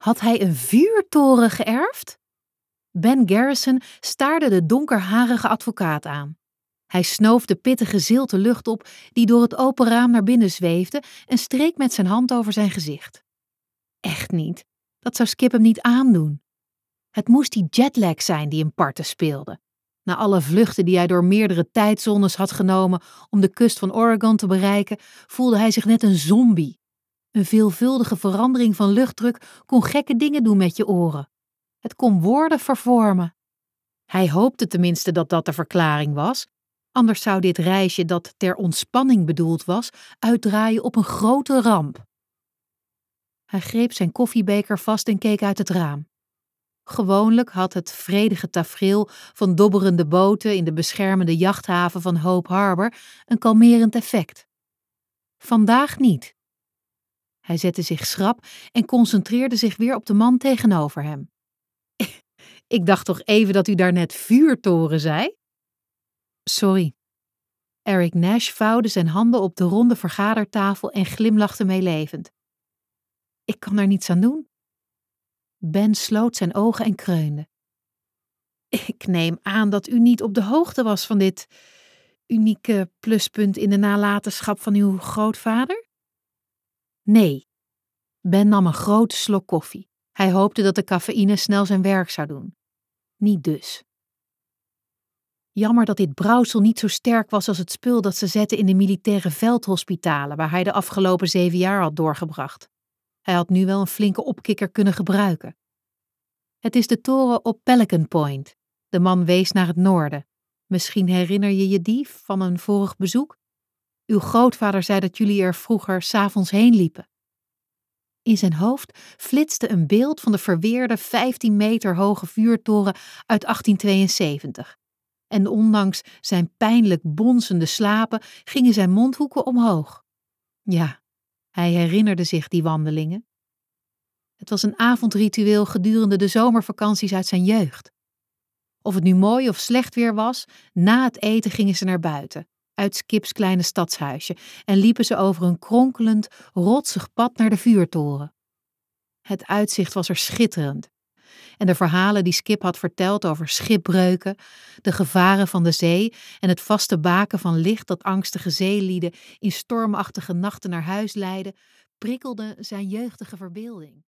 Had hij een vuurtoren geërfd? Ben Garrison staarde de donkerharige advocaat aan. Hij snoof de pittige zilte lucht op die door het open raam naar binnen zweefde en streek met zijn hand over zijn gezicht. Echt niet, dat zou Skip hem niet aandoen. Het moest die jetlag zijn die hem parten speelde. Na alle vluchten die hij door meerdere tijdzones had genomen om de kust van Oregon te bereiken, voelde hij zich net een zombie. Een veelvuldige verandering van luchtdruk kon gekke dingen doen met je oren. Het kon woorden vervormen. Hij hoopte tenminste dat dat de verklaring was. Anders zou dit reisje dat ter ontspanning bedoeld was, uitdraaien op een grote ramp. Hij greep zijn koffiebeker vast en keek uit het raam. Gewoonlijk had het vredige tafereel van dobberende boten in de beschermende jachthaven van Hope Harbor een kalmerend effect. Vandaag niet. Hij zette zich schrap en concentreerde zich weer op de man tegenover hem. Ik dacht toch even dat u daarnet vuurtoren zei? Sorry. Eric Nash vouwde zijn handen op de ronde vergadertafel en glimlachte meelevend. Ik kan er niets aan doen. Ben sloot zijn ogen en kreunde. Ik neem aan dat u niet op de hoogte was van dit unieke pluspunt in de nalatenschap van uw grootvader? Nee. Ben nam een grote slok koffie. Hij hoopte dat de cafeïne snel zijn werk zou doen. Niet dus. Jammer dat dit brouwsel niet zo sterk was als het spul dat ze zetten in de militaire veldhospitalen waar hij de afgelopen 7 jaar had doorgebracht. Hij had nu wel een flinke opkikker kunnen gebruiken. Het is de toren op Pelican Point. De man wees naar het noorden. Misschien herinner je je die van een vorig bezoek? Uw grootvader zei dat jullie er vroeger 's avonds heen liepen. In zijn hoofd flitste een beeld van de verweerde 15 meter hoge vuurtoren uit 1872. En ondanks zijn pijnlijk bonzende slapen gingen zijn mondhoeken omhoog. Ja, hij herinnerde zich die wandelingen. Het was een avondritueel gedurende de zomervakanties uit zijn jeugd. Of het nu mooi of slecht weer was, na het eten gingen ze naar buiten, uit Skips kleine stadshuisje, en liepen ze over een kronkelend, rotsig pad naar de vuurtoren. Het uitzicht was er schitterend. En de verhalen die Skip had verteld over schipbreuken, de gevaren van de zee en het vaste baken van licht dat angstige zeelieden in stormachtige nachten naar huis leidde, prikkelden zijn jeugdige verbeelding.